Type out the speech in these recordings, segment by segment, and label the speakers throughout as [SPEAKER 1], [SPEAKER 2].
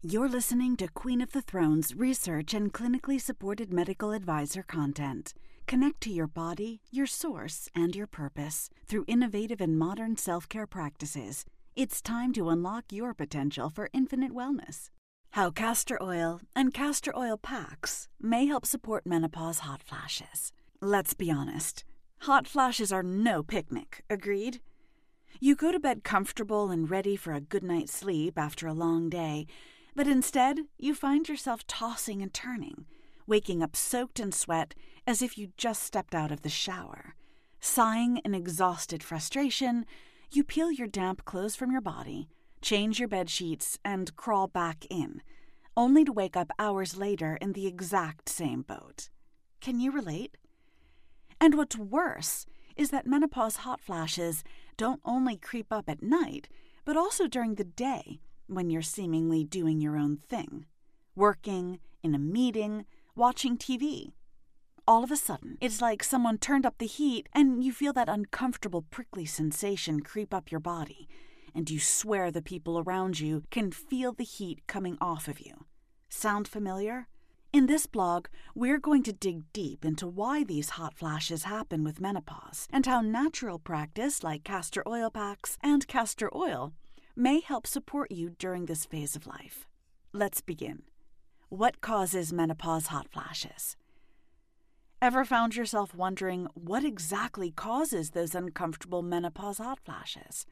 [SPEAKER 1] You're listening to Queen of the Thrones research and clinically supported medical advisor content. Connect to your body, your source, and your purpose through innovative and modern self-care practices. It's time to unlock your potential for infinite wellness. How castor oil and castor oil packs may help support menopause hot flashes. Let's be honest, hot flashes are no picnic, agreed? You go to bed comfortable and ready for a good night's sleep after a long day, but instead, you find yourself tossing and turning, waking up soaked in sweat as if you just stepped out of the shower. Sighing in exhausted frustration, you peel your damp clothes from your body, change your bed sheets, and crawl back in, only to wake up hours later in the exact same boat. Can you relate? And what's worse is that menopause hot flashes don't only creep up at night, but also during the day, when you're seemingly doing your own thing, working, in a meeting, watching TV. All of a sudden, it's like someone turned up the heat and you feel that uncomfortable prickly sensation creep up your body, and you swear the people around you can feel the heat coming off of you. Sound familiar? In this blog, we're going to dig deep into why these hot flashes happen with menopause and how natural practice like castor oil packs and castor oil may help support you during this phase of life. Let's begin. What causes menopause hot flashes? Ever found yourself wondering what exactly causes those uncomfortable menopause hot flashes?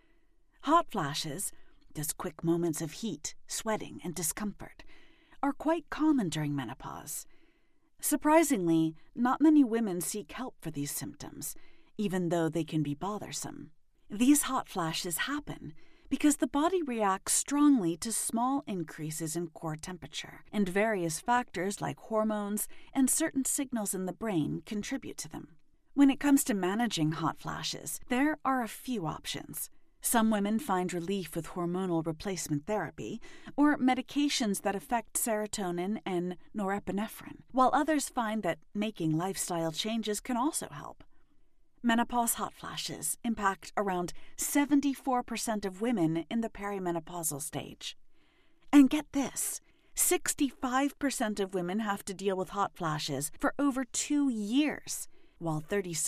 [SPEAKER 1] Hot flashes, those quick moments of heat, sweating, and discomfort, are quite common during menopause. Surprisingly, not many women seek help for these symptoms, even though they can be bothersome. These hot flashes happen because the body reacts strongly to small increases in core temperature, and various factors like hormones and certain signals in the brain contribute to them. When it comes to managing hot flashes, there are a few options. Some women find relief with hormonal replacement therapy or medications that affect serotonin and norepinephrine, while others find that making lifestyle changes can also help. Menopause hot flashes impact around 74% of women in the perimenopausal stage. And get this, 65% of women have to deal with hot flashes for over 2 years, while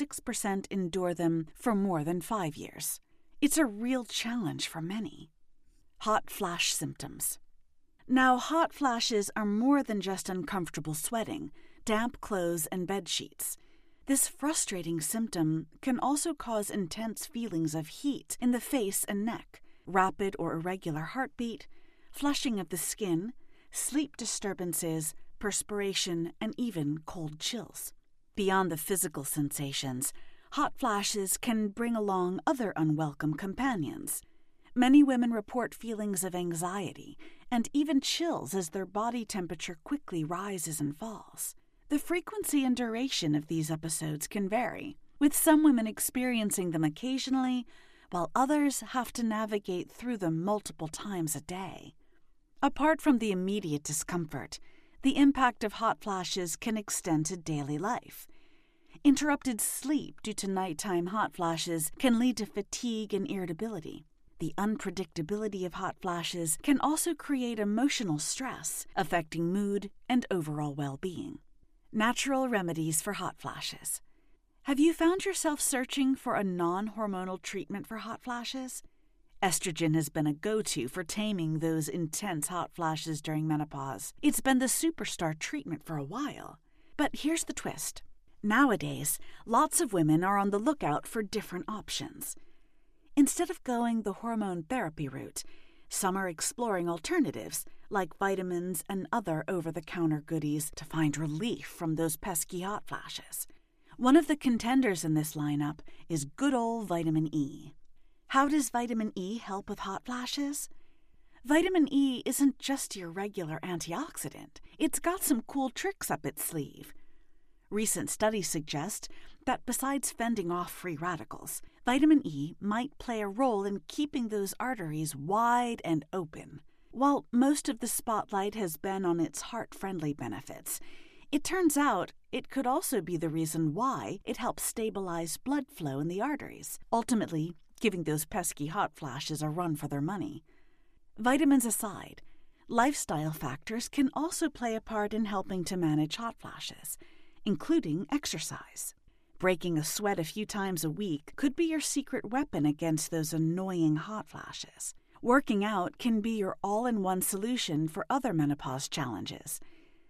[SPEAKER 1] 36% endure them for more than 5 years. It's a real challenge for many. Hot flash symptoms. Now, hot flashes are more than just uncomfortable sweating, damp clothes, and bed sheets. This frustrating symptom can also cause intense feelings of heat in the face and neck, rapid or irregular heartbeat, flushing of the skin, sleep disturbances, perspiration, and even cold chills. Beyond the physical sensations, hot flashes can bring along other unwelcome companions. Many women report feelings of anxiety and even chills as their body temperature quickly rises and falls. The frequency and duration of these episodes can vary, with some women experiencing them occasionally, while others have to navigate through them multiple times a day. Apart from the immediate discomfort, the impact of hot flashes can extend to daily life. Interrupted sleep due to nighttime hot flashes can lead to fatigue and irritability. The unpredictability of hot flashes can also create emotional stress, affecting mood and overall well-being. Natural remedies for hot flashes. Have you found yourself searching for a non-hormonal treatment for hot flashes? Estrogen has been a go-to for taming those intense hot flashes during menopause. It's been the superstar treatment for a while. But here's the twist. Nowadays, lots of women are on the lookout for different options. Instead of going the hormone therapy route, some are exploring alternatives like vitamins and other over-the-counter goodies to find relief from those pesky hot flashes. One of the contenders in this lineup is good old vitamin E. How does vitamin E help with hot flashes? Vitamin E isn't just your regular antioxidant. It's got some cool tricks up its sleeve. Recent studies suggest that besides fending off free radicals, vitamin E might play a role in keeping those arteries wide and open. While most of the spotlight has been on its heart-friendly benefits, it turns out it could also be the reason why it helps stabilize blood flow in the arteries, ultimately giving those pesky hot flashes a run for their money. Vitamins aside, Lifestyle factors can also play a part in helping to manage hot flashes, including exercise. Breaking a sweat a few times a week could be your secret weapon against those annoying hot flashes. Working out can be your all-in-one solution for other menopause challenges.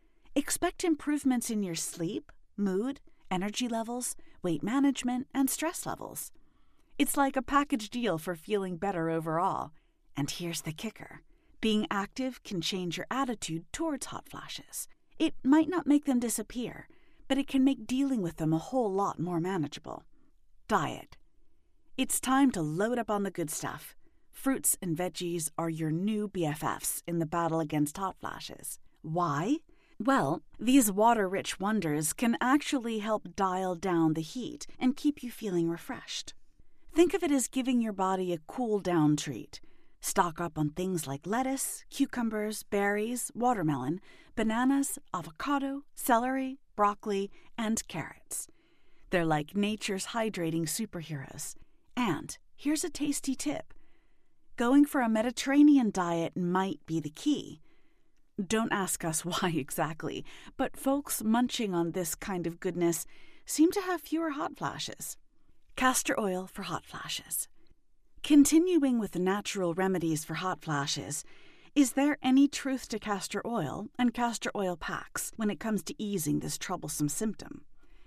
[SPEAKER 1] Expect improvements in your sleep, mood, energy levels, weight management, and stress levels. It's like a package deal for feeling better overall. And here's the kicker. Being active can change your attitude towards hot flashes. It might not make them disappear, but it can make dealing with them a whole lot more manageable. Diet. It's time to load up on the good stuff. Fruits and veggies are your new BFFs in the battle against hot flashes. Why? Well, these water-rich wonders can actually help dial down the heat and keep you feeling refreshed. Think of it as giving your body a cool-down treat. Stock up on things like lettuce, cucumbers, berries, watermelon, bananas, avocado, celery, broccoli, and carrots. They're like nature's hydrating superheroes. And here's a tasty tip. Going for a Mediterranean diet might be the key. Don't ask us why exactly, but folks munching on this kind of goodness seem to have fewer hot flashes. Castor oil for hot flashes. Continuing with the natural remedies for hot flashes, is there any truth to castor oil and castor oil packs when it comes to easing this troublesome symptom?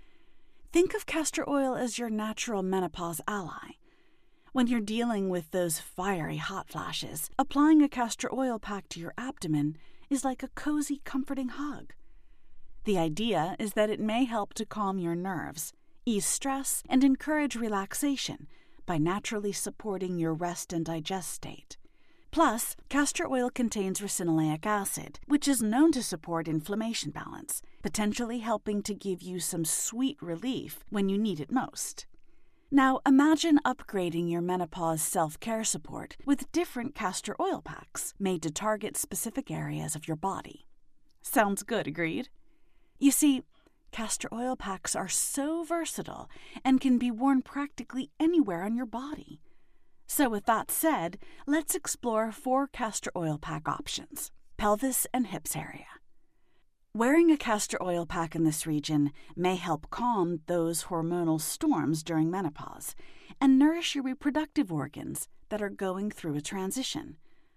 [SPEAKER 1] Think of castor oil as your natural menopause ally. When you're dealing with those fiery hot flashes, applying a castor oil pack to your abdomen is like a cozy, comforting hug. The idea is that it may help to calm your nerves, ease stress, and encourage relaxation by naturally supporting your rest and digest state. Plus, castor oil contains ricinoleic acid, which is known to support inflammation balance, potentially helping to give you some sweet relief when you need it most. Now, imagine upgrading your menopause self-care support with different castor oil packs made to target specific areas of your body. Sounds good, agreed? You see, castor oil packs are so versatile and can be worn practically anywhere on your body. So with that said, let's explore 4 castor oil pack options. Pelvis and hips area. Wearing a castor oil pack in this region may help calm those hormonal storms during menopause and nourish your reproductive organs that are going through a transition.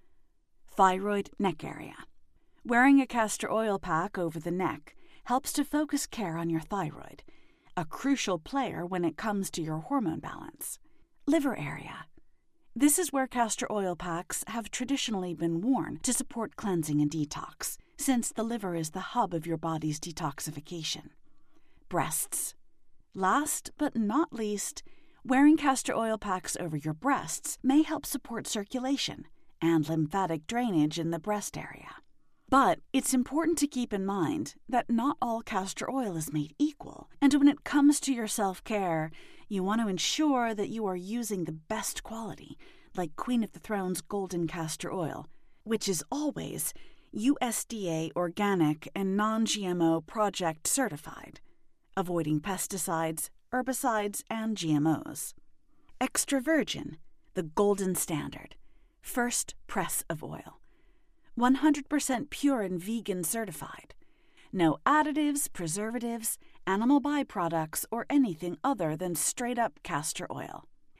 [SPEAKER 1] Thyroid neck area. Wearing a castor oil pack over the neck helps to focus care on your thyroid, a crucial player when it comes to your hormone balance. Liver area. This is where castor oil packs have traditionally been worn to support cleansing and detox, since the liver is the hub of your body's detoxification. Breasts. Last but not least, wearing castor oil packs over your breasts may help support circulation and lymphatic drainage in the breast area. But it's important to keep in mind that not all castor oil is made equal, and when it comes to your self-care, you want to ensure that you are using the best quality, like Queen of the Thrones Golden Castor Oil, which is always USDA organic and non-GMO project certified, avoiding pesticides, herbicides, and GMOs. Extra virgin, the golden standard, first press of oil. 100% pure and vegan certified. No additives, preservatives, animal byproducts, or anything other than straight-up castor oil.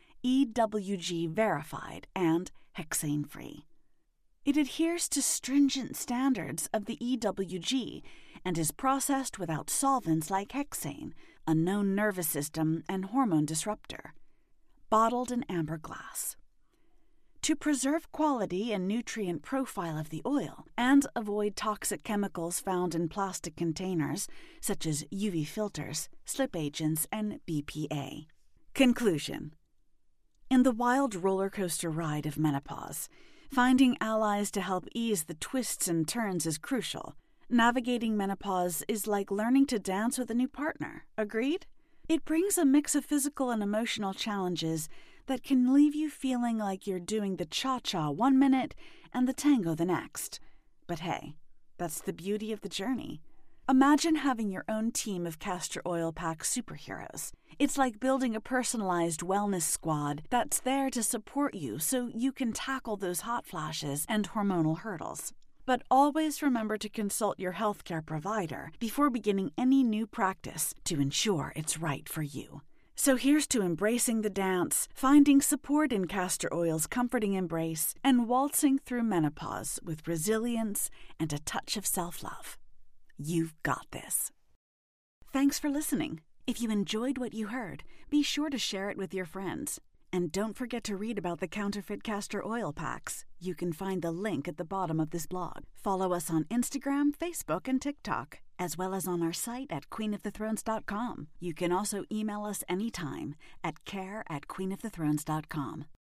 [SPEAKER 1] EWG verified and hexane-free. It adheres to stringent standards of the EWG and is processed without solvents like hexane, a known nervous system and hormone disruptor. Bottled in amber glass. To preserve quality and nutrient profile of the oil and avoid toxic chemicals found in plastic containers, such as UV filters, slip agents, and BPA. Conclusion. In the wild roller coaster ride of menopause, finding allies to help ease the twists and turns is crucial. Navigating menopause is like learning to dance with a new partner. Agreed? It brings a mix of physical and emotional challenges that can leave you feeling like you're doing the cha-cha 1 minute and the tango the next. But hey, that's the beauty of the journey. Imagine having your own team of castor oil pack superheroes. It's like building a personalized wellness squad that's there to support you so you can tackle those hot flashes and hormonal hurdles. But always remember to consult your healthcare provider before beginning any new practice to ensure it's right for you. So here's to embracing the dance, finding support in castor oil's comforting embrace, and waltzing through menopause with resilience and a touch of self-love. You've got this. Thanks for listening. If you enjoyed what you heard, be sure to share it with your friends. And don't forget to read about the counterfeit castor oil packs. You can find the link at the bottom of this blog. Follow us on Instagram, Facebook, and TikTok, as well as on our site at queenofthethrones.com. You can also email us anytime at care@queenofthethrones.com.